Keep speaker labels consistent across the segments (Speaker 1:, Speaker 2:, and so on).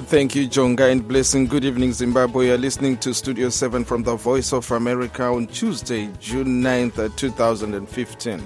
Speaker 1: Thank you, Jonga, and blessing. Good evening, Zimbabwe. You're listening to Studio 7 from the Voice of America on Tuesday, June 9th, 2015.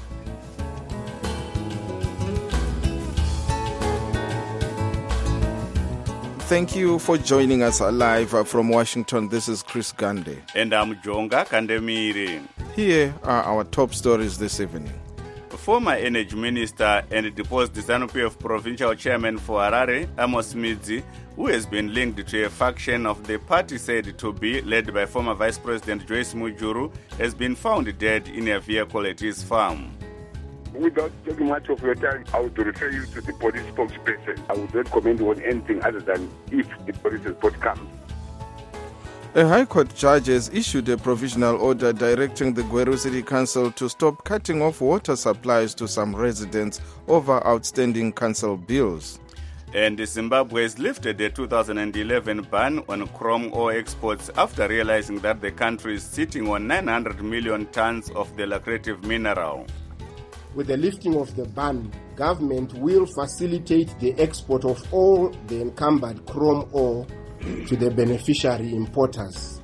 Speaker 1: Thank you for joining us live from Washington. This is Chris Gande.
Speaker 2: And I'm Jonga Kandemiri.
Speaker 1: Here are our top stories this evening.
Speaker 2: Former Energy Minister and deposed ZANU-PF Provincial Chairman for Harare, Amos Midzi, who has been linked to a faction of the party said to be led by former Vice President Joyce Mujuru, has been found dead in a vehicle at his farm.
Speaker 3: Without taking much of your time, I would refer you to the police spokesperson. I would not comment on anything other than if the police report comes.
Speaker 1: A High Court judge has issued a provisional order directing the Gweru City Council to stop cutting off water supplies to some residents over outstanding council bills.
Speaker 2: And Zimbabwe has lifted the 2011 ban on chrome ore exports after realizing that the country is sitting on 900 million tons of the lucrative mineral.
Speaker 4: With the lifting of the ban, government will facilitate the export of all the encumbered chrome ore to the beneficiary importers.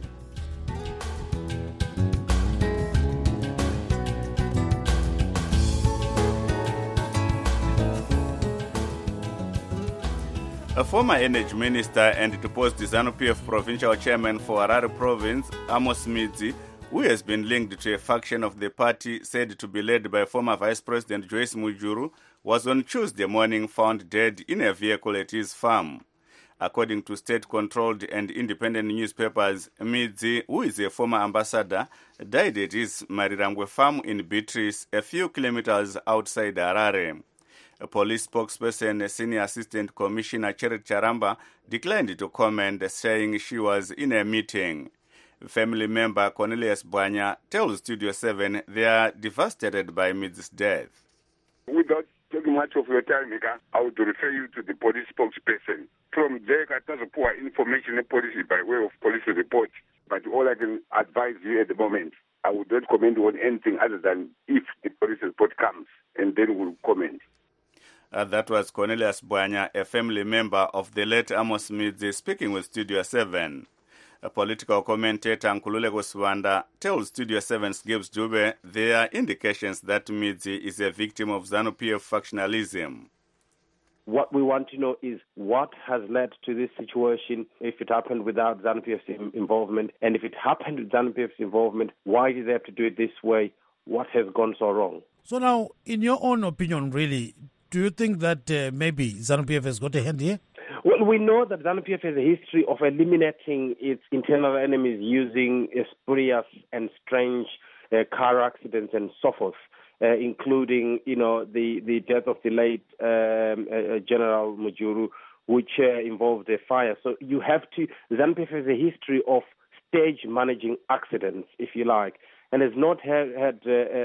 Speaker 2: A former Energy Minister and deposed ZANU-PF Provincial Chairman for Harare Province, Amos Midzi, who has been linked to a faction of the party said to be led by former Vice President Joyce Mujuru, was on Tuesday morning found dead in a vehicle at his farm. According to state-controlled and independent newspapers, Midzi, who is a former ambassador, died at his Marirangwe farm in Beatrice, a few kilometers outside Harare. A police spokesperson, Senior Assistant Commissioner Cherit Charamba, declined to comment, saying she was in a meeting. Family member Cornelius Bwanya tells Studio 7 they are devastated by Midzi's death.
Speaker 3: Without taking much of your time, I would refer you to the police spokesperson. From there, I have poor information and policy by way of police report. But all I can advise you at the moment, I would not comment on anything other than if the police report comes, and then we'll comment.
Speaker 2: That was Cornelius Bwanya, a family member of the late Amos Midzi, speaking with Studio 7. A political commentator, Nkululeko Swanda, tells Studio 7's Gibbs Dube there are indications that Midzi is a victim of ZANU-PF factionalism.
Speaker 5: What we want to know is what has led to this situation, if it happened without ZANU-PF's involvement, and if it happened with ZANU-PF's involvement, why did they have to do it this way? What has gone so wrong?
Speaker 6: So now, in your own opinion, really, do you think that maybe ZANU-PF has got a hand here?
Speaker 5: Well, we know that ZANU-PF has a history of eliminating its internal enemies using spurious and strange car accidents and so forth, including, the death of the late General Mujuru, which involved a fire. So you have to, ZANU-PF has a history of stage managing accidents, if you like, and has not had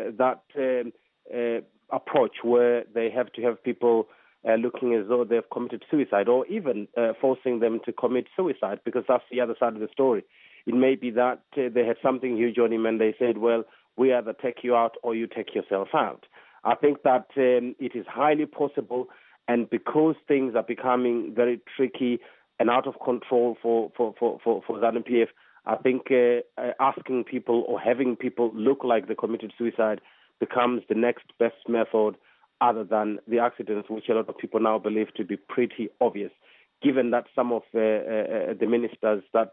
Speaker 5: that approach where they have to have people looking as though they've committed suicide, or even forcing them to commit suicide, because that's the other side of the story. It may be that they had something huge on him and they said, well, we either take you out or you take yourself out. I think that it is highly possible, and because things are becoming very tricky and out of control for ZANU-PF, I think asking people or having people look like they committed suicide becomes the next best method, other than the accidents, which a lot of people now believe to be pretty obvious, given that some of the ministers that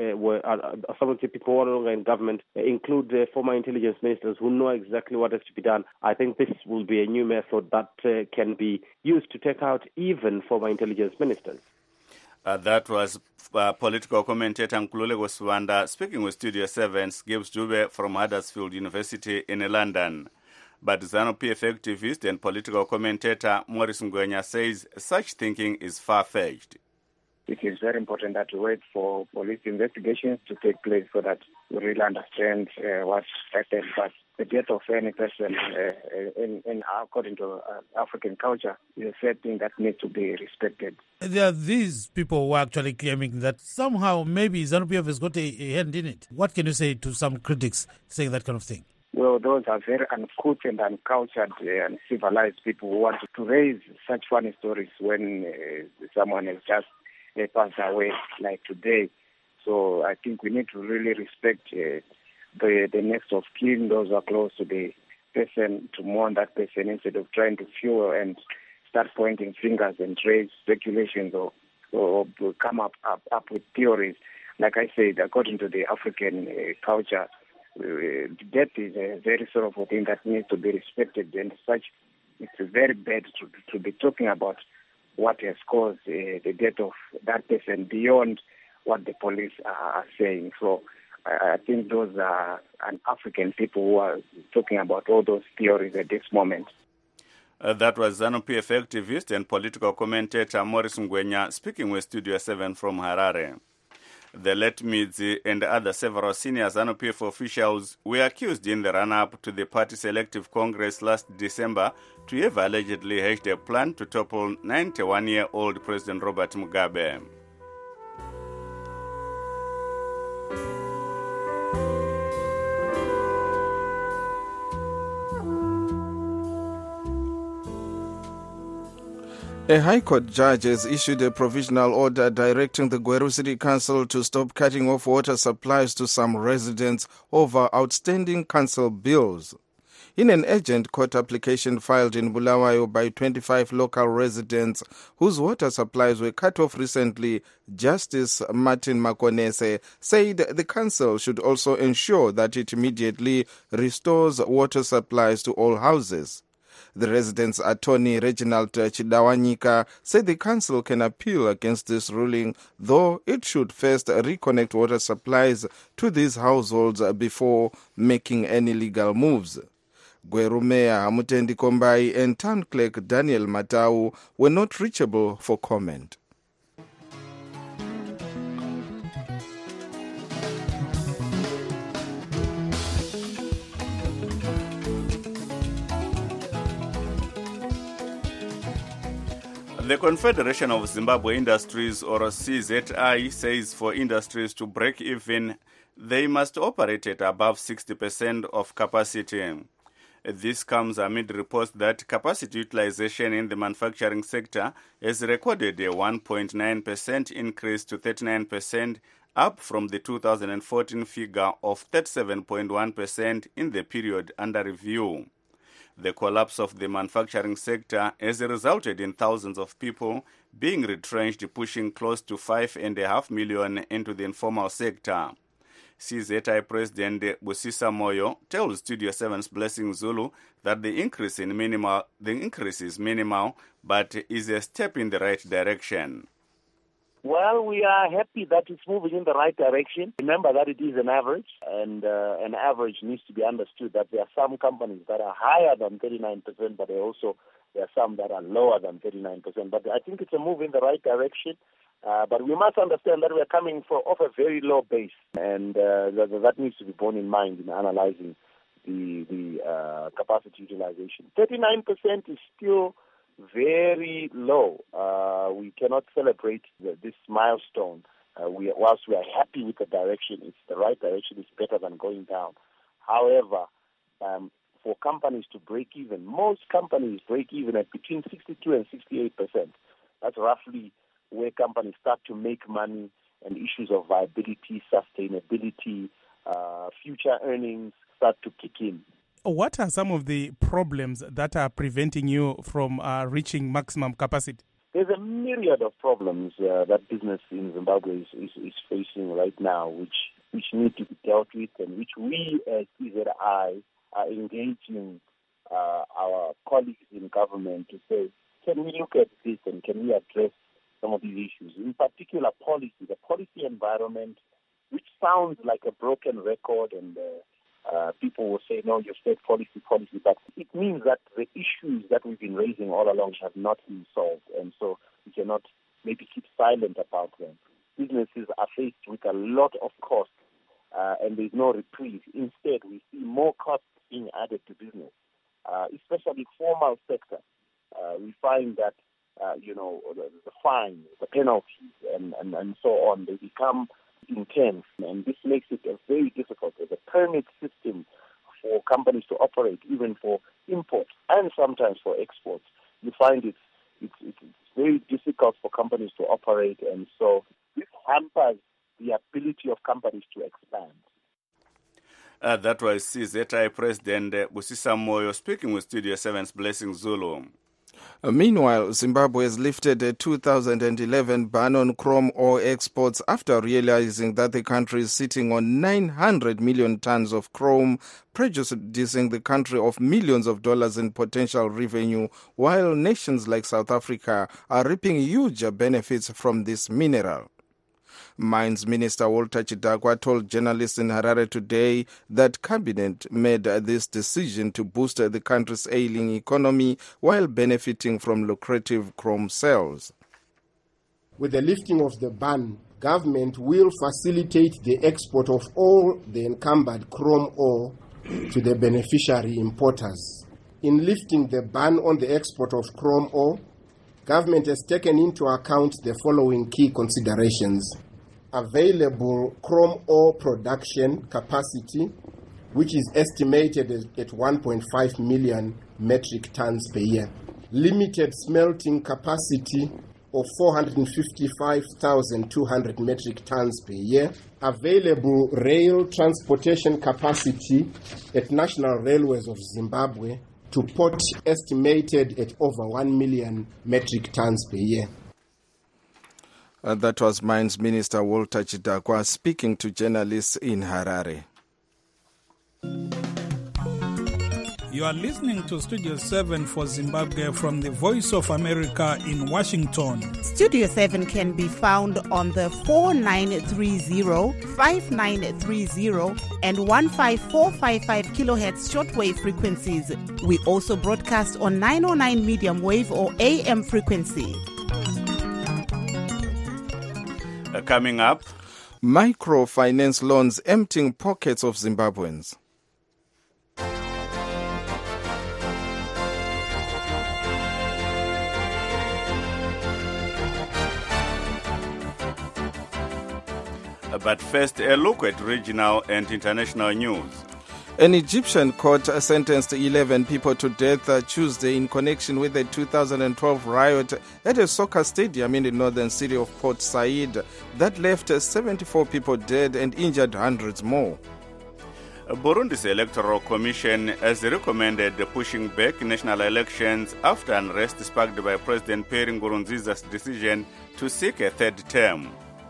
Speaker 5: some of the people who are no longer in government include former intelligence ministers who know exactly what has to be done. I think this will be a new method that can be used to take out even former intelligence ministers.
Speaker 2: That was political commentator Nkululeko Swanda speaking with Studio 7's Gibbs Dube from Huddersfield University in London. But ZANU-PF activist and political commentator Maurice Ngwenya says such thinking is far-fetched.
Speaker 7: It is very important that we wait for police investigations to take place so that we really understand what's happened. But the death of any person, according to African culture, is a sad thing that needs to be respected.
Speaker 6: There are these people who are actually claiming that somehow maybe ZANU-PF has got a hand in it. What can you say to some critics saying that kind of thing?
Speaker 7: Well, those are very uncouth and uncultured and civilized people who want to raise such funny stories when someone has just passed away like today. So I think we need to really respect the next of kin, those who are close to the person, to mourn that person instead of trying to fuel and start pointing fingers and raise speculations or come up with theories. Like I said, according to the African culture, death is a very sorrowful thing that needs to be respected, and such it's very bad to be talking about what has caused the death of that person beyond what the police are saying. So I think those are an African people who are talking about all those theories at this moment.
Speaker 2: That was ZANU-PF activist and political commentator Morris Ngwenya speaking with Studio 7 from Harare. The late Midzi and other several senior ZANU-PF officials were accused in the run-up to the party's elective congress last December to have allegedly hatched a plan to topple 91-year-old President Robert Mugabe.
Speaker 1: A High Court judge has issued a provisional order directing the Gweru City Council to stop cutting off water supplies to some residents over outstanding council bills. In an urgent court application filed in Bulawayo by 25 local residents whose water supplies were cut off recently, Justice Martin Makonese said the council should also ensure that it immediately restores water supplies to all houses. The residents' attorney Reginald Chidawanyika said the council can appeal against this ruling, though it should first reconnect water supplies to these households before making any legal moves. Gweru Mayor Hamutendi Kombai and Town Clerk Daniel Matau were not reachable for comment.
Speaker 2: The Confederation of Zimbabwe Industries, or CZI, says for industries to break even, they must operate at above 60% of capacity. This comes amid reports that capacity utilization in the manufacturing sector has recorded a 1.9% increase to 39%, up from the 2014 figure of 37.1% in the period under review. The collapse of the manufacturing sector has resulted in thousands of people being retrenched, pushing close to 5.5 million into the informal sector. CZI President Busisa Moyo tells Studio 7's Blessing Zulu that the increase is minimal, but is a step in the right direction.
Speaker 8: Well, we are happy that it's moving in the right direction. Remember that it is an average, and an average needs to be understood that there are some companies that are higher than 39%, but there are some that are lower than 39%. But I think it's a move in the right direction. But we must understand that we are coming off a very low base, and that needs to be borne in mind in analyzing the capacity utilization. 39% is still very low. We cannot celebrate this milestone. Whilst we are happy with the direction, it's the right direction, it's better than going down. However, for companies to break even, most companies break even at between 62 and 68%. That's roughly where companies start to make money, and issues of viability, sustainability, future earnings start to kick in.
Speaker 9: What are some of the problems that are preventing you from reaching maximum capacity?
Speaker 8: There's a myriad of problems that business in Zimbabwe is facing right now, which need to be dealt with, and which we as CZI are engaging our colleagues in government to say, can we look at this and can we address some of these issues? In particular, the policy environment, which sounds like a broken record, and people will say, no, you've said policy, but it means that the issues that we've been raising all along have not been solved, and so we cannot maybe keep silent about them. Businesses are faced with a lot of costs, and there's no reprieve. Instead, we see more costs being added to business, especially formal sector. We find that the fines, the penalties, and so on, they become intense, and this makes it very difficult. The permit system for companies to operate, even for imports and sometimes for exports, you find it's it's very difficult for companies to operate, and so this hampers the ability of companies to expand.
Speaker 2: That was CZI President Busisa Moyo speaking with Studio 7's Blessing Zulu.
Speaker 1: Meanwhile, Zimbabwe has lifted a 2011 ban on chrome ore exports after realizing that the country is sitting on 900 million tons of chrome, prejudicing the country of millions of dollars in potential revenue, while nations like South Africa are reaping huge benefits from this mineral. Mines Minister Walter Chidakwa told journalists in Harare today that Cabinet made this decision to boost the country's ailing economy while benefiting from lucrative chrome sales.
Speaker 4: With the lifting of the ban, government will facilitate the export of all the encumbered chrome ore to the beneficiary importers. In lifting the ban on the export of chrome ore, government has taken into account the following key considerations. Available chrome ore production capacity, which is estimated at 1.5 million metric tons per year. Limited smelting capacity of 455,200 metric tons per year. Available rail transportation capacity at National Railways of Zimbabwe to port estimated at over 1 million metric tons per year.
Speaker 1: That was Mines Minister Walter Chidakwa speaking to journalists in Harare.
Speaker 10: You are listening to Studio 7 for Zimbabwe from the Voice of America in Washington.
Speaker 11: Studio 7 can be found on the 4930, 5930 and 15455 kilohertz shortwave frequencies. We also broadcast on 909 medium wave or AM frequency.
Speaker 2: Coming up,
Speaker 1: microfinance loans emptying pockets of Zimbabweans.
Speaker 2: But first, a look at regional and international news.
Speaker 1: An Egyptian court sentenced 11 people to death Tuesday in connection with the 2012 riot at a soccer stadium in the northern city of Port Said that left 74 people dead and injured hundreds more.
Speaker 2: Burundi's Electoral Commission has recommended pushing back national elections after unrest sparked by President Pierre Nkurunziza's decision to seek a third term.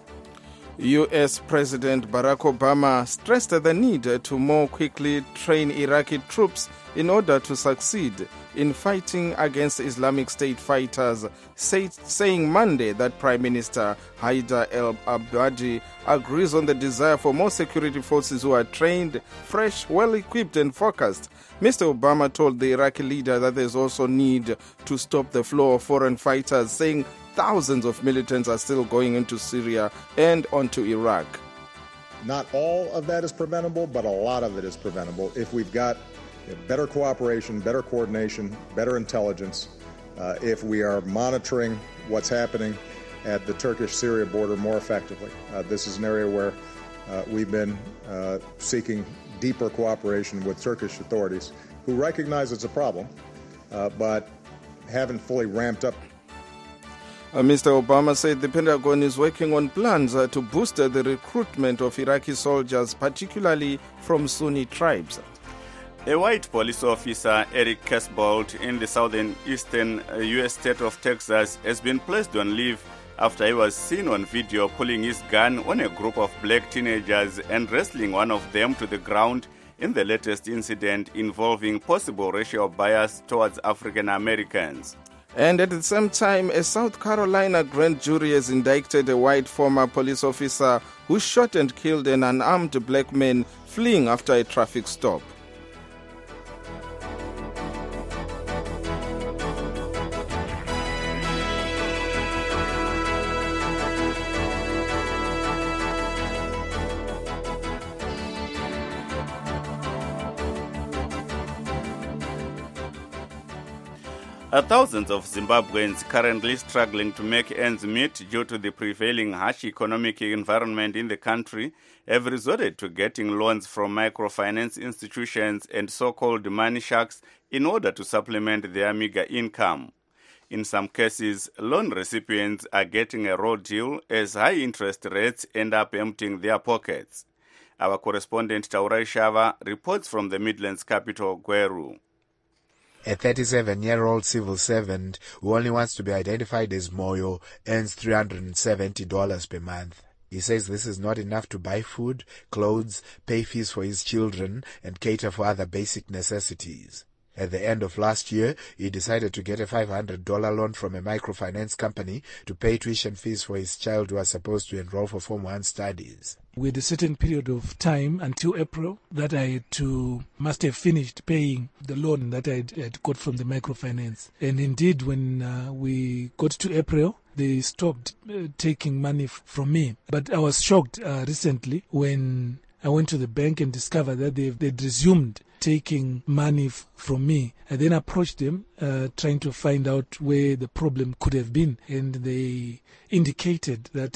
Speaker 1: U.S. President Barack Obama stressed the need to more quickly train Iraqi troops in order to succeed in fighting against Islamic State fighters, saying Monday that Prime Minister Haider al-Abadi agrees on the desire for more security forces who are trained, fresh, well-equipped and focused. Mr. Obama told the Iraqi leader that there's also need to stop the flow of foreign fighters, saying thousands of militants are still going into Syria and onto Iraq.
Speaker 12: Not all of that is preventable, but a lot of it is preventable if we've got better cooperation, better coordination, better intelligence, if we are monitoring what's happening at the Turkish-Syria border more effectively. This is an area where we've been seeking deeper cooperation with Turkish authorities who recognize it's a problem, but haven't fully ramped up.
Speaker 1: Mr. Obama said the Pentagon is working on plans to boost the recruitment of Iraqi soldiers, particularly from Sunni tribes.
Speaker 2: A white police officer, Eric Casbolt, in the southeastern U.S. state of Texas, has been placed on leave after he was seen on video pulling his gun on a group of black teenagers and wrestling one of them to the ground in the latest incident involving possible racial bias towards African Americans.
Speaker 1: And at the same time, a South Carolina grand jury has indicted a white former police officer who shot and killed an unarmed black man fleeing after a traffic stop.
Speaker 2: Thousands of Zimbabweans currently struggling to make ends meet due to the prevailing harsh economic environment in the country have resorted to getting loans from microfinance institutions and so-called money sharks in order to supplement their meager income. In some cases, loan recipients are getting a raw deal as high interest rates end up emptying their pockets. Our correspondent Taurai Shava reports from the Midlands capital, Gweru.
Speaker 13: A 37-year-old civil servant who only wants to be identified as Moyo earns $370 per month. He says this is not enough to buy food, clothes, pay fees for his children, and cater for other basic necessities. At the end of last year, he decided to get a $500 loan from a microfinance company to pay tuition fees for his child who was supposed to enroll for Form 1 studies.
Speaker 14: With a certain period of time until April that I must have finished paying the loan that I had got from the microfinance. And indeed, when we got to April, they stopped taking money from me. But I was shocked recently when I went to the bank and discovered that they'd resumed taking money from me. I then approached them, trying to find out where the problem could have been. And they indicated that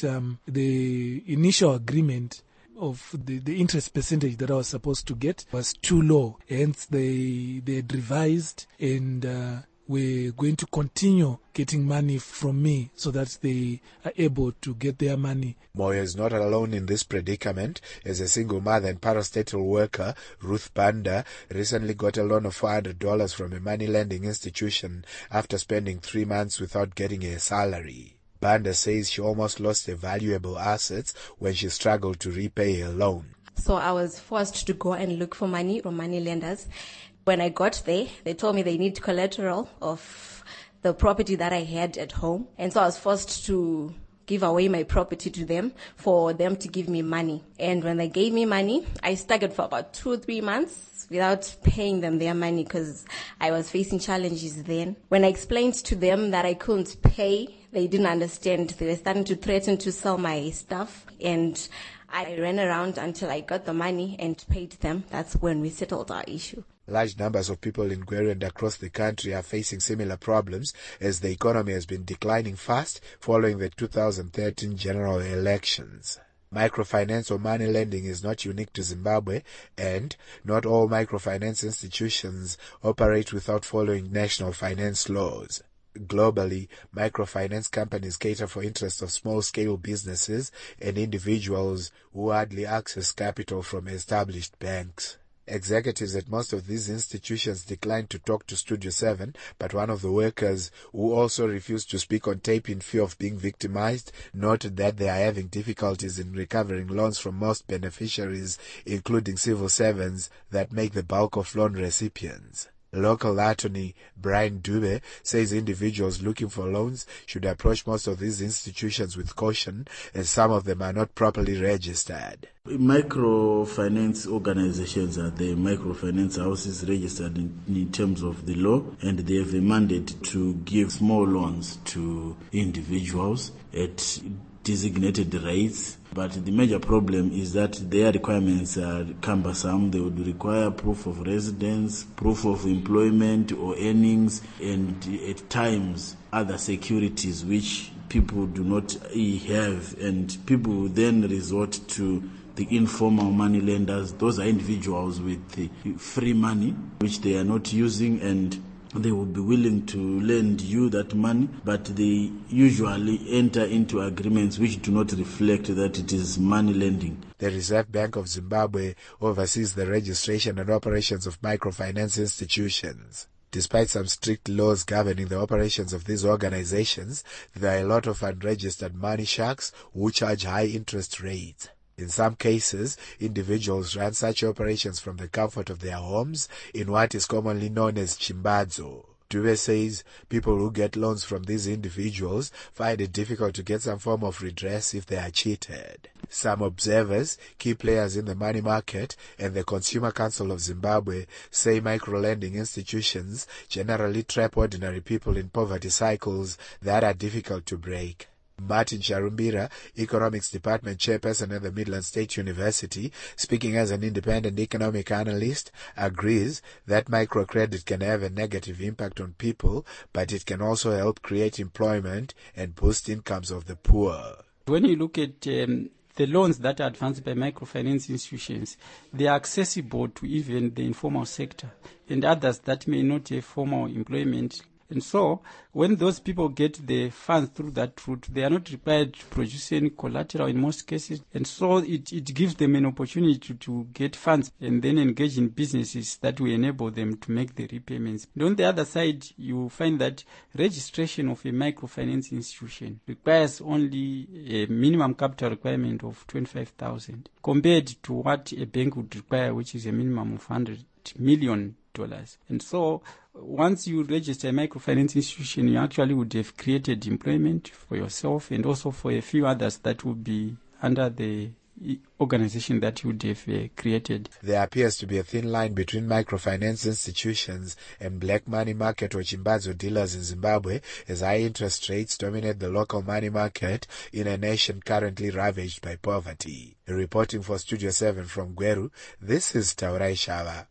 Speaker 14: the initial agreement of the interest percentage that I was supposed to get was too low. Hence, they had revised and we're going to continue getting money from me so that they are able to get their money.
Speaker 13: Moyo is not alone in this predicament, as a single mother and parastatal worker, Ruth Banda, recently got a loan of $400 from a money lending institution after spending 3 months without getting a salary. Banda says she almost lost her valuable assets when she struggled to repay her loan.
Speaker 15: So I was forced to go and look for money from money lenders. When I got there, they told me they need collateral of the property that I had at home. And so I was forced to give away my property to them for them to give me money. And when they gave me money, I staggered for about 2 or 3 months without paying them their money because I was facing challenges then. When I explained to them that I couldn't pay, they didn't understand. They were starting to threaten to sell my stuff. And I ran around until I got the money and paid them. That's when we settled our issue.
Speaker 13: Large numbers of people in Gweru and across the country are facing similar problems as the economy has been declining fast following the 2013 general elections. Microfinance or money lending is not unique to Zimbabwe, and not all microfinance institutions operate without following national finance laws. Globally, microfinance companies cater for interests of small-scale businesses and individuals who hardly access capital from established banks. Executives at most of these institutions declined to talk to Studio 7, but one of the workers, who also refused to speak on tape in fear of being victimized, noted that they are having difficulties in recovering loans from most beneficiaries, including civil servants that make the bulk of loan recipients. Local attorney Brian Dube says individuals looking for loans should approach most of these institutions with caution, as some of them are not properly registered.
Speaker 16: Microfinance organizations are the microfinance houses registered in terms of the law, and they have a mandate to give small loans to individuals at designated rates. But the major problem is that their requirements are cumbersome. They would require proof of residence, proof of employment or earnings, and at times other securities which people do not have, and people then resort to the informal money lenders. Those are individuals with free money which they are not using, and they will be willing to lend you that money, but they usually enter into agreements which do not reflect that it is money lending.
Speaker 13: The Reserve Bank of Zimbabwe oversees the registration and operations of microfinance institutions. Despite some strict laws governing the operations of these organizations, there are a lot of unregistered money sharks who charge high interest rates. In some cases, individuals run such operations from the comfort of their homes in what is commonly known as chimbadzo. Dube says people who get loans from these individuals find it difficult to get some form of redress if they are cheated. Some observers, key players in the money market, and the Consumer Council of Zimbabwe say microlending institutions generally trap ordinary people in poverty cycles that are difficult to break. Martin Charumbira, Economics Department Chairperson at the Midlands State University, speaking as an independent economic analyst, agrees that microcredit can have a negative impact on people, but it can also help create employment and boost incomes of the poor.
Speaker 17: When you look at the loans that are advanced by microfinance institutions, they are accessible to even the informal sector and others that may not have formal employment. And so when those people get the funds through that route, they are not required to produce any collateral in most cases. And so it gives them an opportunity to get funds and then engage in businesses that will enable them to make the repayments. And on the other side, you find that registration of a microfinance institution requires only a minimum capital requirement of 25,000 compared to what a bank would require, which is a minimum of $100 million. And so once you register a microfinance institution, you actually would have created employment for yourself and also for a few others that would be under the organization that you would have created.
Speaker 13: There appears to be a thin line between microfinance institutions and black money market or chimbazo dealers in Zimbabwe, as high interest rates dominate the local money market in a nation currently ravaged by poverty. Reporting for Studio 7 from Gweru, this is Taurai Shava.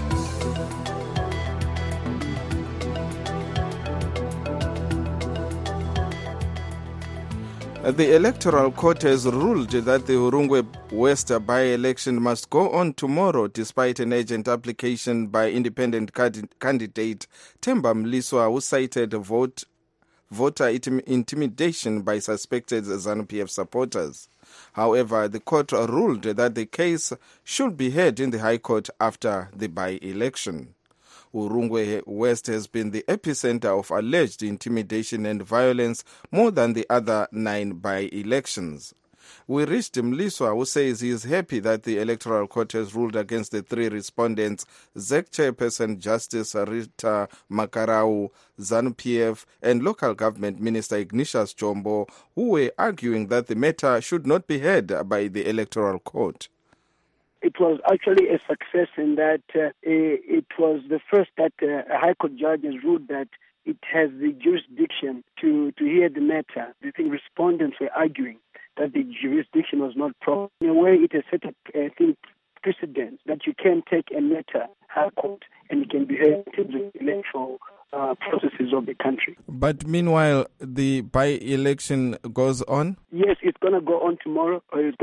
Speaker 1: The Electoral Court has ruled that the Hurungwe West by-election must go on tomorrow despite an urgent application by independent candidate Themba Mliswa, who cited voter intimidation by suspected ZANU-PF supporters. However, the court ruled that the case should be heard in the High Court after the by-election. Hurungwe West has been the epicenter of alleged intimidation and violence more than the other 9 by-elections. We reached Mliswa, who says he is happy that the Electoral Court has ruled against the 3 respondents, ZEC Chairperson Justice Rita Makarau, ZANU-PF, and Local Government Minister Ignatius Chombo, who were arguing that the matter should not be heard by the Electoral Court.
Speaker 18: It was actually a success in that it was the first that a High Court judge has ruled that it has the jurisdiction to hear the matter. The respondents were arguing that the jurisdiction was not proper. In a way, it has set up precedent that you can take a matter High Court and it can be heard in the electoral processes of the country.
Speaker 1: But meanwhile, the by-election goes on?
Speaker 18: Yes, it's going to go on tomorrow.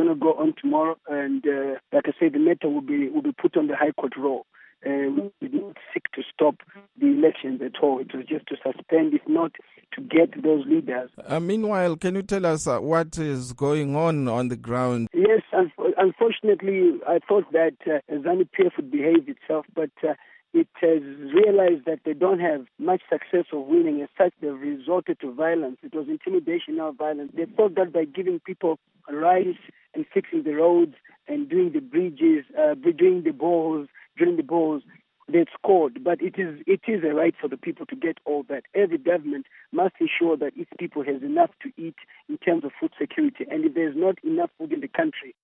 Speaker 18: And like I said, the matter will be put on the High Court roll. We did not seek to stop the elections at all. It was just to suspend, if not to get those leaders.
Speaker 1: Meanwhile, can you tell us what is going on the ground?
Speaker 18: Yes, unfortunately, I thought that ZANU-PF would behave itself, but it has realized that they don't have much success of winning. As such, they've resorted to violence. It was intimidation, now violence. They thought that by giving people rice and fixing the roads and doing the bridges, doing the balls, drilling the balls, they've scored. But it is a right for the people to get all that. Every government must ensure that its people has enough to eat in terms of food security. And if there's not enough food in the country,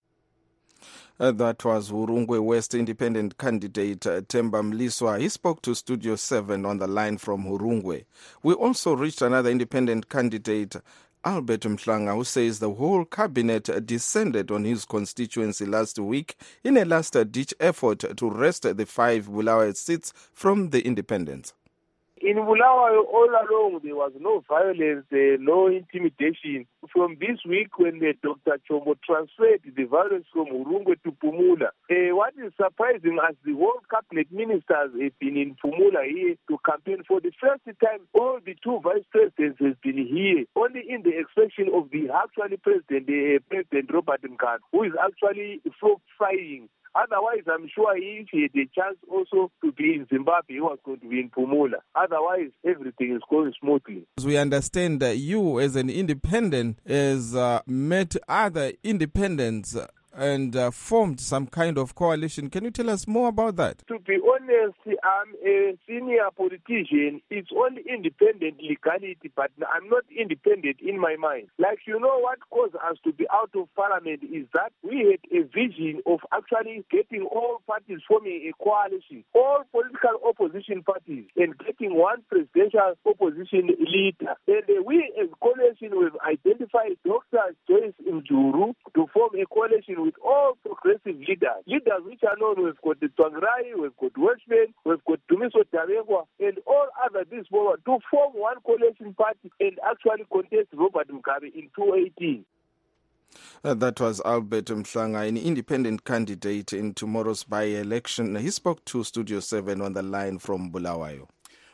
Speaker 1: that was Hurungwe West independent candidate Themba Mliswa. He spoke to Studio 7 on the line from Hurungwe. We also reached another independent candidate, Albert Mhlanga, who says the whole cabinet descended on his constituency last week in a last-ditch effort to wrest the 5 Bulawayo seats from the independents.
Speaker 19: In Bulawayo, all along, there was no violence, no intimidation. From this week, when Dr. Chombo transferred the violence from Hurungwe to Phumula, what is surprising as the whole cabinet ministers have been in Phumula here to campaign for the first time. All the 2 vice presidents have been here, only in the exception of the actual president, President Robert Mugabe, who is actually flying. Otherwise, I'm sure if he had a chance also to be in Zimbabwe, he was going to be in Phumula. Otherwise, everything is going smoothly.
Speaker 1: As we understand that you, as an independent, has met other independents and formed some kind of coalition. Can you tell us more about that?
Speaker 19: To be honest, I'm a senior politician. It's only independent legality, but I'm not independent in my mind. Like, what caused us to be out of parliament is that we had a vision of actually getting all parties forming a coalition, all political opposition parties, and getting one presidential opposition leader. And we as coalition, we've identified Dr. Joyce Mjuru to form a coalition with all progressive leaders which are known. We've got the Tsvangirai, we've got Welshman, we've got Dumiso Tarekwa, and all other this forward to form one coalition party and actually contest Robert Mugabe in 2018.
Speaker 1: That was Albert Mhlanga, an independent candidate in tomorrow's by-election. He spoke to Studio 7 on the line from Bulawayo.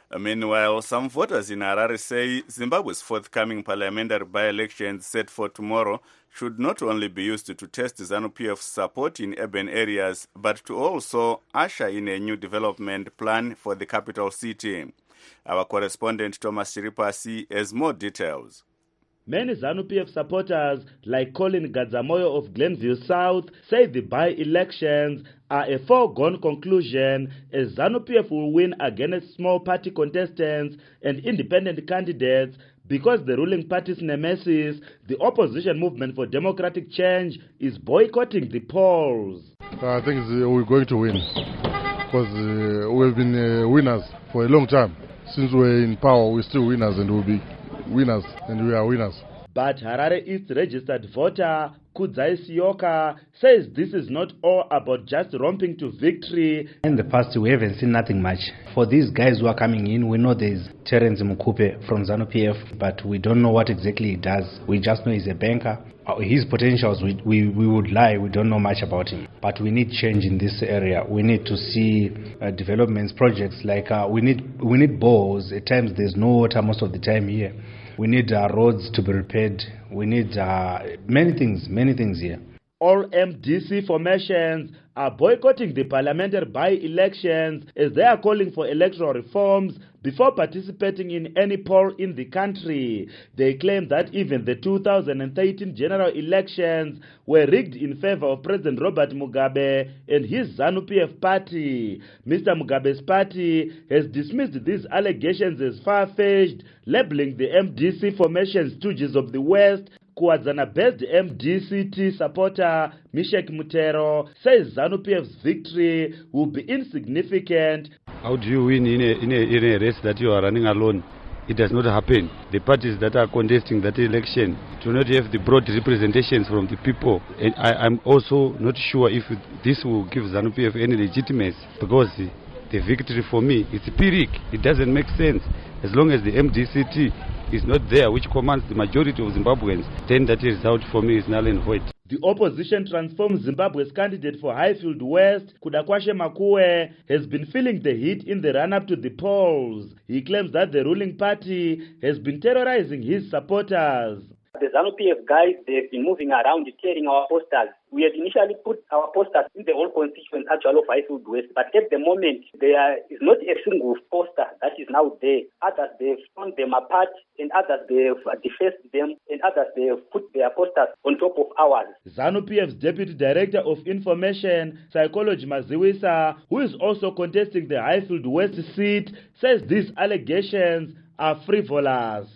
Speaker 2: Meanwhile, some voters in Harare say Zimbabwe's forthcoming parliamentary by-elections set for tomorrow should not only be used to test ZANU-PF's support in urban areas, but to also usher in a new development plan for the capital city. Our correspondent Thomas Chiripasi has more details.
Speaker 20: Many ZANU-PF supporters, like Colin Gadzamoyo of Glenview South, say the by-elections are a foregone conclusion as ZANU-PF will win against small party contestants and independent candidates because the ruling party's nemesis, the Opposition Movement for Democratic Change, is boycotting the polls.
Speaker 21: I think we're going to win because we've been winners for a long time. Since we're in power, we're still winners and we'll be winners, and we are winners.
Speaker 20: But Harare East registered voter Kudzai Sioka says this is not all about just romping to victory.
Speaker 22: In the past, we haven't seen nothing much. For these guys who are coming in, we know there's Terence Mukupe from ZANU-PF, but we don't know what exactly he does. We just know he's a banker. His potentials, we would lie, we don't know much about him. But we need change in this area. We need to see developments, projects like we need bores. At times there's no water most of the time here. We need roads to be repaired. We need many things here.
Speaker 20: All MDC formations are boycotting the parliamentary by-elections as they are calling for electoral reforms before participating in any poll in the country. They claim that even the 2013 general elections were rigged in favor of President Robert Mugabe and his ZANU-PF party. Mr. Mugabe's party has dismissed these allegations as far-fetched, labeling the MDC formations stooges of the West. Kuwadzana-based MDCT supporter Mishek Mutero says ZANU-PF's victory will be insignificant.
Speaker 23: How do you win in a race that you are running alone? It does not happen. The parties that are contesting that election do not have the broad representations from the people. And I'm also not sure if this will give ZANU-PF any legitimacy, because the victory for me is Pyrrhic. It doesn't make sense. As long as the MDCT is not there, which commands the majority of Zimbabweans, then that result for me is null and void.
Speaker 20: The opposition Transform Zimbabwe's candidate for Highfield West, Kudakwashe Makue, has been feeling the heat in the run-up to the polls. He claims that the ruling party has been terrorizing his supporters.
Speaker 24: The ZANU-PF guys, they've been moving around tearing our posters. We had initially put our posters in the whole constituent actual of Highfield West, but at the moment there is not a single poster that is now there. Others they've torn them apart, and others they've defaced them, and others they've put their posters on top of ours.
Speaker 20: ZANU-PF's Deputy Director of Information, Psychology Maziwisa, who is also contesting the Highfield West seat, says these allegations are frivolous.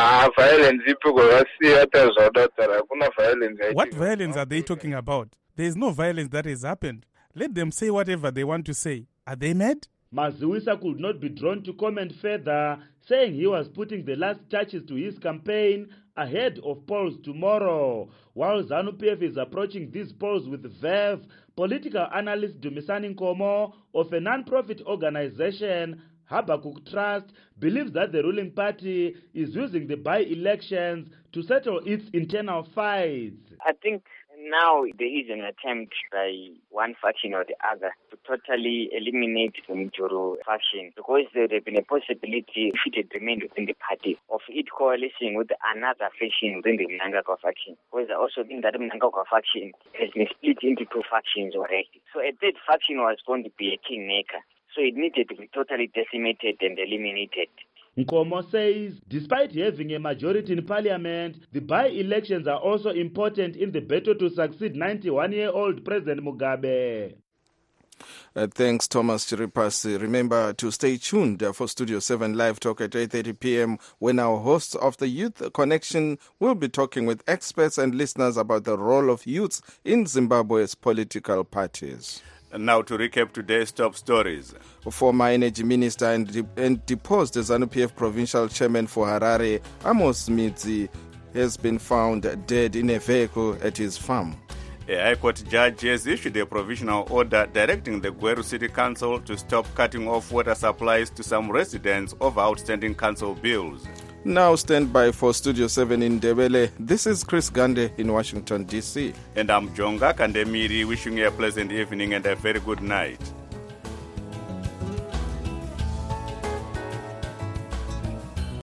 Speaker 9: What violence are they talking about? There is no violence that has happened. Let them say whatever they want to say. Are they mad?
Speaker 20: Maziwisa could not be drawn to comment further, saying he was putting the last touches to his campaign ahead of polls tomorrow. While ZANU-PF is approaching these polls with verve, political analyst Dumisani Nkomo of a non-profit organization, Habakuk Trust, believes that the ruling party is using the by-elections to settle its internal fights.
Speaker 25: I think now there is an attempt by one faction or the other to totally eliminate the Mutoro faction, because there would have been a possibility, if it had remained within the party, of it coalescing with another faction within the Mnangagwa faction. Because I also think that the Mnangagwa faction has been split into two factions already. So a third faction was going to be a kingmaker. So it needed to be totally decimated and eliminated.
Speaker 20: Nkomo says, despite having a majority in parliament, the by-elections are also important in the battle to succeed 91-year-old President Mugabe.
Speaker 1: Thanks, Thomas Chiripasi. Remember to stay tuned for Studio 7 Live Talk at 8:30 p.m. when our hosts of the Youth Connection will be talking with experts and listeners about the role of youths in Zimbabwe's political parties.
Speaker 2: And now to recap today's top stories.
Speaker 1: Former Energy Minister and deposed ZANU-PF Provincial Chairman for Harare, Amos Midzi, has been found dead in a vehicle at his farm.
Speaker 2: A High Court judge has issued a provisional order directing the Gweru City Council to stop cutting off water supplies to some residents over outstanding council bills.
Speaker 1: Now stand by for Studio 7 in Ndebele. This is Chris Gande in Washington, D.C.
Speaker 2: And I'm Jonga Kandemiri, wishing you a pleasant evening and a very good night.